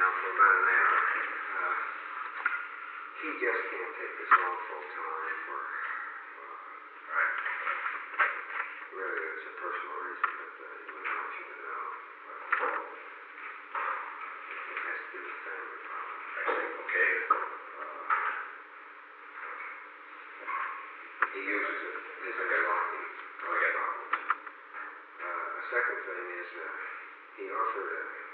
for about an hour. He just can't take this on full time for, Right. really it's a personal reason that he wouldn't want you to know. But it has to do with family problems. I see. Okay. He uses it as a locking problems. A second thing is he offered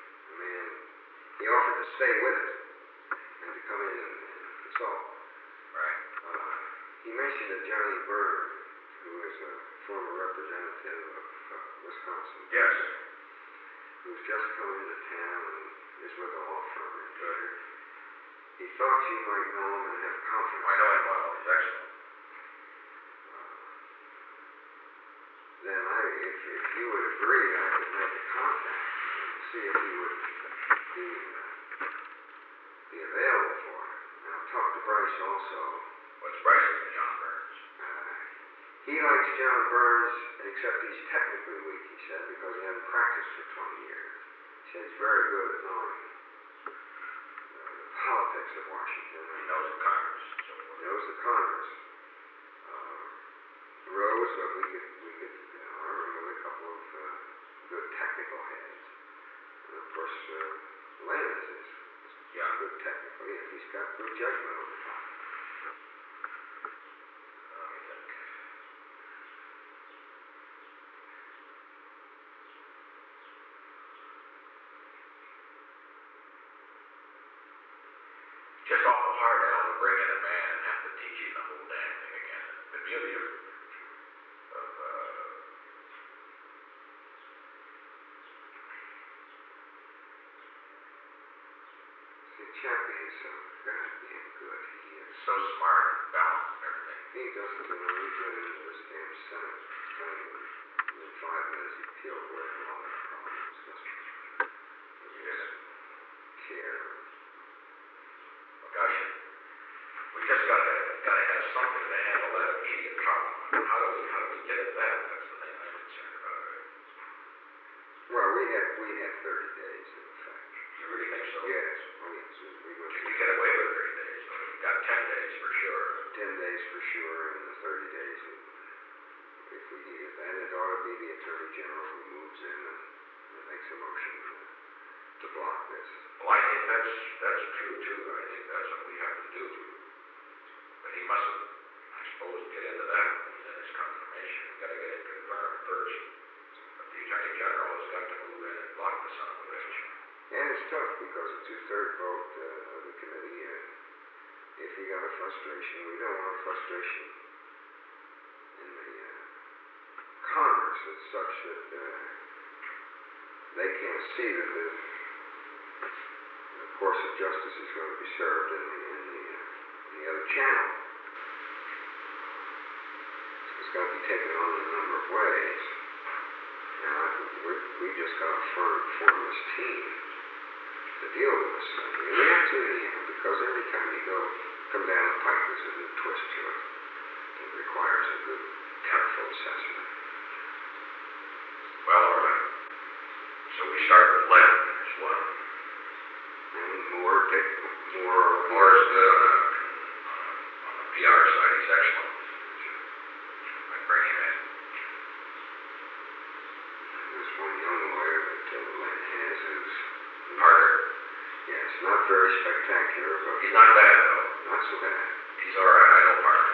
to stay with it and to come in and consult. Right. He mentioned that Johnny Byrd, who is a former representative of Wisconsin. Yes. Who's just come into town and is with a law firm in Georgia. Good. He thought you might know him and have confidence. I know him well. He's excellent. Then if you would agree, I could make a contact and see if he would be available for it. And I'll talk to Bryce also. What's Bryce's and John Burns? He likes John Burns, except he's technically weak, he said, because he hasn't practiced for 20 years. He said he's very good at knowing the politics of Washington. He knows the Congress. So He knows the Congress. Rose, we could arm him with a couple of good technical heads. And of course, Lance is good technically, if he's got good judgment on the topic. Let me think. Just awful hard, Al, to bring in a man and have to teach him the whole damn thing again. The beauty of Chappie is so goddamn good. He is so smart and balanced and everything. He doesn't know he's running into this damn Senate thing. In 5 minutes, he peeled away from all that problems. He doesn't care. Well, gosh, we just gotta have something to handle that immediate problem. How do we get at that? That's the thing I'm concerned about. Right? Well, we had 30 days in effect. You really think so? Yes. Oh, yes. You could get away with 30 days. So we've got 10 days for sure. 10 days for sure, and the 30 days if we needed that. It ought to be the Attorney General who moves in and makes a motion to block this. Well, I think that's true too. I think that's what we have to do. But he mustn't, I suppose, get into that in his confirmation. We've got to get it confirmed first. But the Attorney General has got to move in and block the son of a bitch. And it's tough because a 2/3 vote of the committee, if you got a frustration, we don't want a frustration in the Congress that's such that they can't see that the course of justice is going to be served in the other channel. It's got to be taken on in a number of ways. Now, we just got to form this team to deal with this thing. We have to anyhow, because every time you come down the pike, there's a new twist to it. It requires a good, careful assessment. Well, all right. So we start with Len as one. And Moore's good on the PR side. He's excellent. I bring him in. There's one young lawyer that Len has who's Harder. yes, not very spectacular, but He's not bad though. not so bad. He's all right. I know Harder.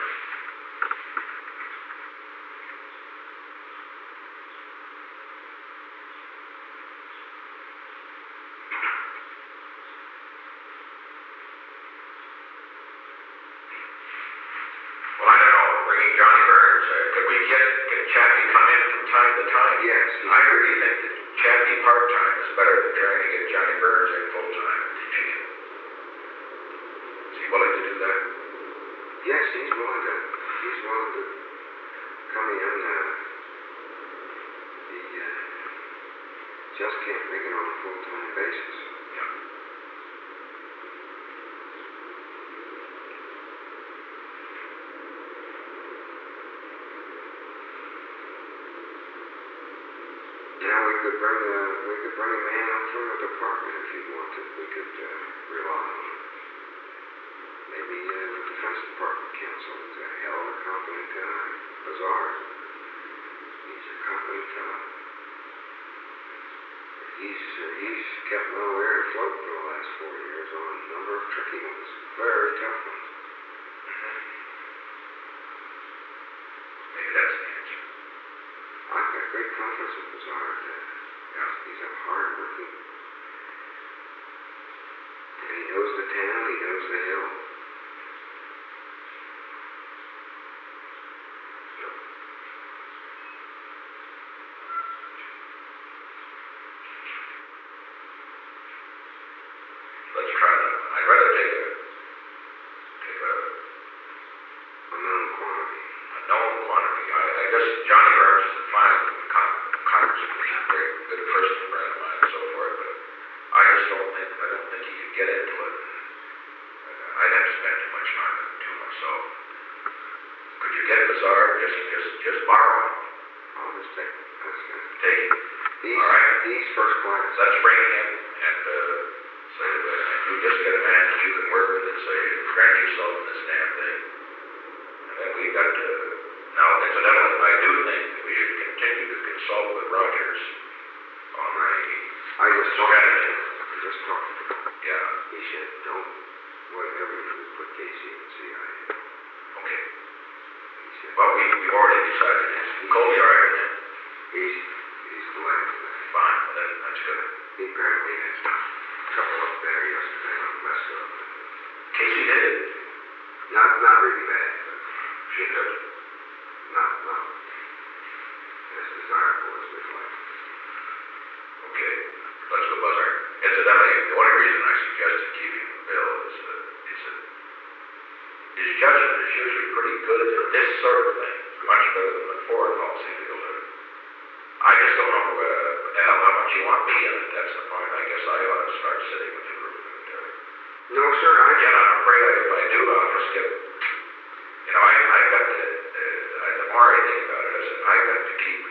Well, I don't know. Bringing Johnny Burns. Could we get Chappie come in from time to time? Yes. I really think that Chappie part-time is better than trying to get Johnny Burns in full-time and teaching him. Is he willing to do that? Yes, he's willing to come in. He just can't make it on a full-time basis. Yeah. We could bring a man up from the department if you wanted. We could rely on him. Maybe the Defense Department counsel. He's a hell of a competent guy. Bizarre. He's a competent fellow. He's kept nowhere afloat for the last 4 years on a number of tricky ones. Very tough ones. Maybe that's the answer. I've got great confidence in Bizarre. He's a hard-working, and he knows the town, he knows the hill. Let's try that. I'd rather take a Known quantity. known quantity. I guess Johnny Burns is a fine congressman. He's a very good person, friend of mine, and so forth. But I don't think he could get into it. I'd have to spend too much time to myself. Could you get Bizarre? Just borrow it. I'll just take it. That's good. Take it. He's, All right. He's first class. Let's bring him and say that you just get a man that you can work with and say, grant yourself in this damn thing. And then we got to. Now, incidentally, I do think that we should continue to consult with Rogers on I just talked to strategy. him. I just talked to him. Yeah. He said, don't, whatever you do, put Casey in the CIA. Okay. He said, Well, we've already decided it's Colby, all right with him. he's delighted with that. Fine. Well, then that's good. He apparently had trouble up there yesterday on the west coast. Casey did it. Not really bad, but She did it. not as desirable as we'd like. Okay. Let's go Buzzard. Incidentally, the only reason I suggested keeping Bill is that his judgment is usually pretty good for this sort of thing. Much better than the foreign policy field. I just don't know how much you want me in it. That's the point. I guess I ought to start sitting with the group. No, sir, Again, I'm afraid if I do, I'll just get. I got to. The more I think about it, I got to keep.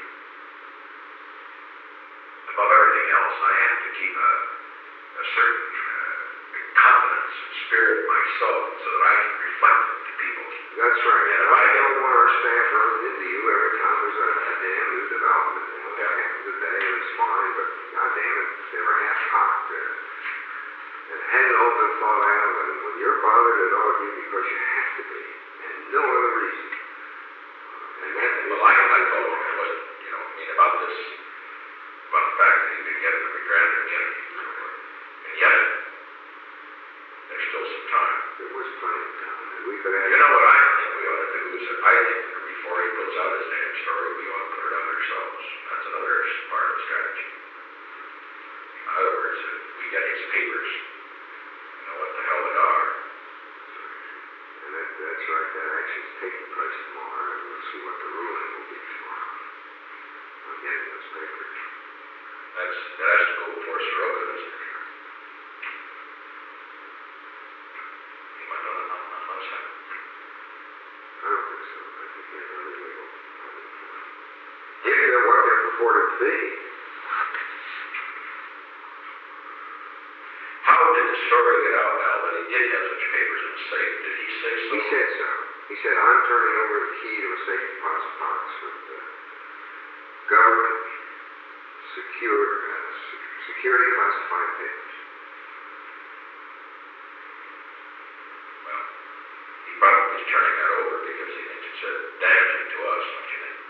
Above everything else, I have to keep a certain confidence and spirit myself so that I can reflect it to people. that's right. And I don't want our staff running into you every time there's a damn new development. Half of the day it's fine, but goddamn it, they were half-cocked. And hadn't all been thought out, and when you're bothered, it ought to be because you have to be, and no other reason. And that is... Well, I told him it wasn't, about this, about the fact that he could get it and regret it again. And yet, there's still some time. There was plenty of time, and we could have... You know what I think we ought to do is I think that before he puts out his damn story, we ought to put it out ourselves. That's another part of the strategy. In other words, if we get his papers, what the hell they are. And that's right, that action's taking place tomorrow, and we'll see what the ruling will be tomorrow. I'm getting those papers. That has to go before Soroka, doesn't it? He might not have unless that. I don't think so. I think they're very legal. If they're what they're purported to be. How did the story get out now that he did have such papers in the safe? Did he say so? He said so. He said, I'm turning over the key to a safe deposit box with government security classified papers. Well, he probably is turning that over because he thinks it's damaging to us, don't you think?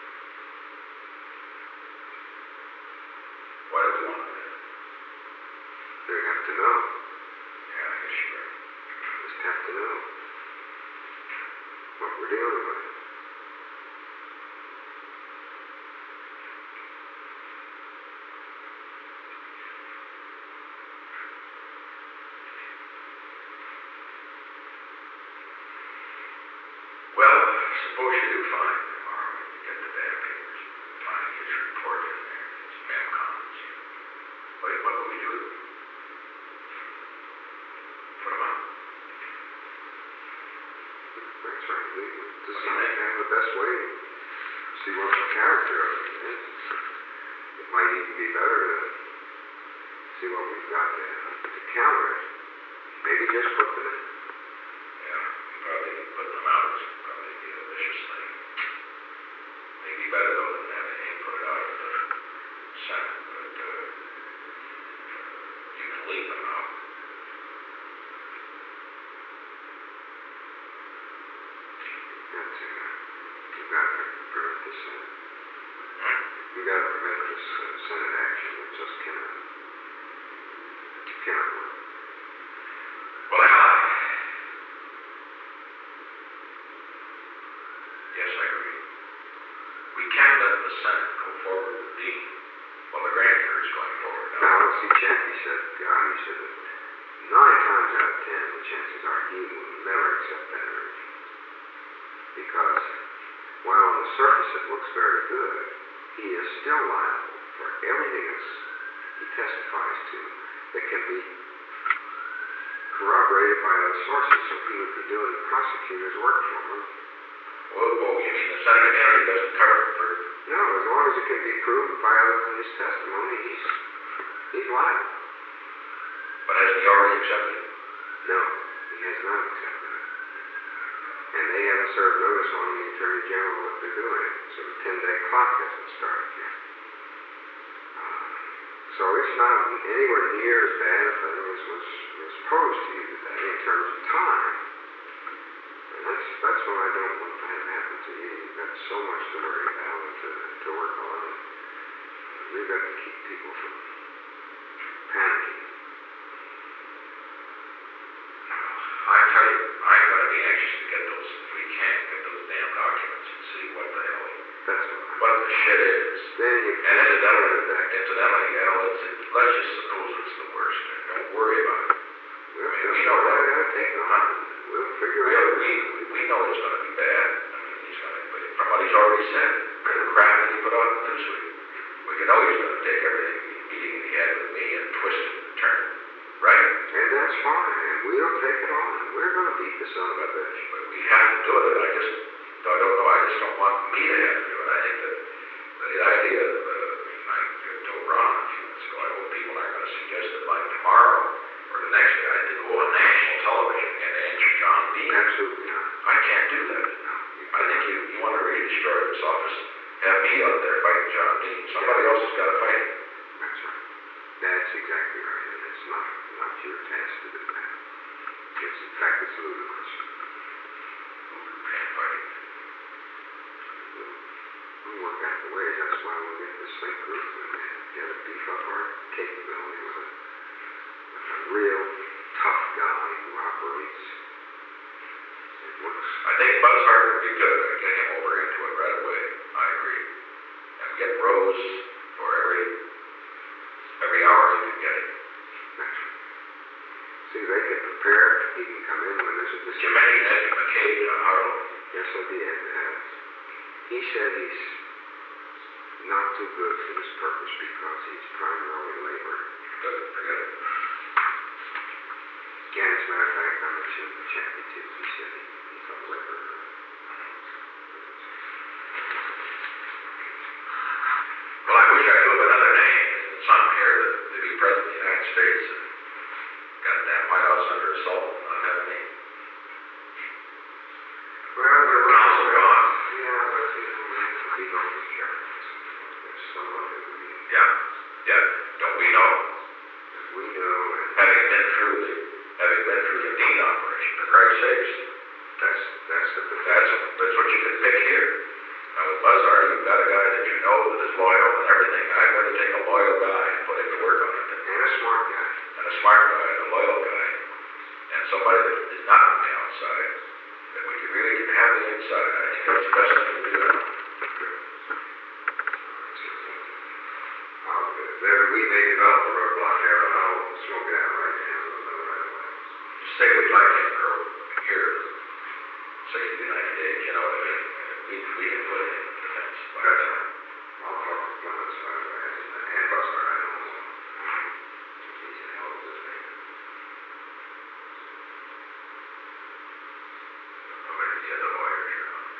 Why do we want that? They have to know. Yeah, I guess you're right. Just have to know what we're dealing with. Well, suppose you do find tomorrow and you get the damn papers, find his report in there, his mem comments. What will we do? Put him out. That's right. We decide kind of the best way to see what the character of it is. If might even be better to see what we've got to counter it. Maybe just put them in. Yeah, probably putting them out is probably be a vicious thing. Maybe better though than having him put it out of the Senate, but you can leave them out. We've got to prevent this. We've got to prevent this Senate action. It just cannot work. Well, yes, I agree. We can't let the Senate go forward with Dean while the grand jury is going forward. Now, see, Chappie said that 9 times out of 10, the chances are he will never accept that urge. Because while on the surface it looks very good, he is still liable for everything he testifies to that can be corroborated by other sources, so he would be doing prosecutor's work for him. Well, you mean the Senate Committee doesn't cover it for... No, as long as it can be proved by other than his testimony, he's liable. But has he already accepted it? No, he has not accepted it. And they haven't served notice on the Attorney General what they're doing, so the 10-day clock hasn't started yet. So it's not anywhere near as bad a thing as was posed to you today in terms of time. And that's what I don't want to have happen to you. You've got so much to worry about and to work on. We've got to keep people from panicking. I tell you, I'm going to be anxious to get those, if we can, get those damn documents and see what the hell, That's what the shit is. Then you And incidentally, you know, let's just suppose it's the worst, and don't worry about it. we know what we're going to take on. We'll figure it out. We know it's going to be bad. I mean, he's going to, from what he's already said, the crap that he put on the Newsweek, we know he's going to take everything, meeting he had with me and twist it and turn it, right? And that's fine, and we'll take it on. We're going to beat the son of a bitch. But we have to do it. I don't know. I just don't want me to have to do it. I think that the idea of, I told Ron a few minutes ago, I hope people aren't going to suggest that by tomorrow or the next day I did go on national television and answer John Dean. Absolutely not. I can't do that. No. I think you want to really destroy this office, have me out there fighting John Dean. Somebody else has got to fight him. That's right. That's exactly right. And it's not your task to do that. In fact, it's ludicrous. Can't fight him. We'll work out the ways. That's why we'll get this Slate group and get to beef up our capability with a real tough guy who operates. It looks. I think Buzz Hart would be good at getting him over into it right away. I agree. And get Rose for every hour you can get him. That's right. See, they can prepare. He can come in when there's a decision. You mentioned Eddie McCabe on Harlow. Yes, I did. He said he's not too good for this purpose because he's primarily labor. Good, forget it. Yeah, as a matter of fact, I mentioned the Chappie too. He said he thought labor. Well, I wish I knew of another name. Some here to be president of the United States and got a damn White House under assault and not have a name. Well, Your council gone. yeah, but we don't be careful. There's someone that Yeah. Don't we know? we know, and Having been through the Dean operation, for Christ's sakes, that's what you can pick here. Now with Buzzard, you've got a guy that you know that is loyal and everything. I'm going to take a loyal guy and put him to work on it. a smart guy. And a smart guy and a loyal guy. And somebody that is not on the outside. That we can really have the inside. I think that's the best thing to do now. We may develop a roadblock there, but I'll smoke it out right now. Right away. Just say we'd like him here 60 to 90 days, you know what I mean? We can put it in defense. That's right. I'll talk to Clemens right away. And Buster, I know. He's a hell of a good man. Nobody the other lawyers, you know.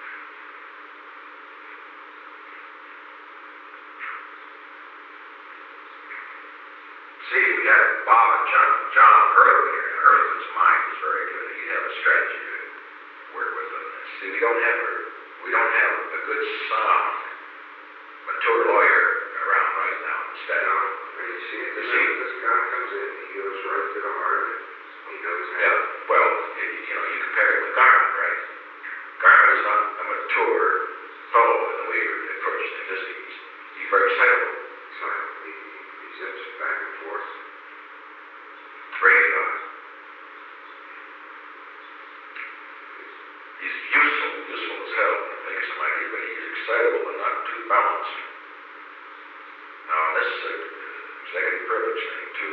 See, we had Bob and John earlier, and Earl's mind was very good. He'd have a strategy to work with them. And see, we don't have a good, sound, mature lawyer around right now instead. No, and you see it, this guy comes in, he goes right to the heart of it. He knows how. Yeah, well, you compare it with Garman, right? Garman is not a mature fellow in the way you approach this. He's very excitable. So he zips back and forth. Great guy. He's useful as hell. He makes some idea, but he's excitable and not too balanced. Now, this is a executive privilege thing, too.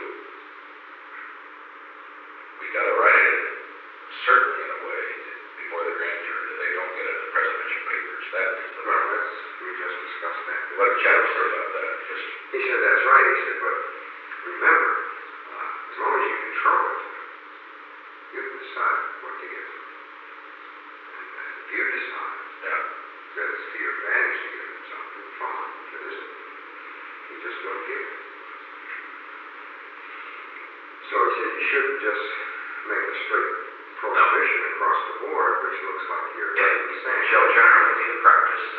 We gotta write it certainly in a way before the grand jury that they don't get at the presidential papers. That is the Well, we just discussed that. What did Chad say about that? He said that's right. He said, but remember, as long as you control it, you decide what to give them. And if you decide Yeah. that it's to your advantage to give them something, fine. If it isn't, you just don't give it. So he said you shouldn't just make a straight prohibition across the board, which looks like you're Yeah, saying. Shell generally in practice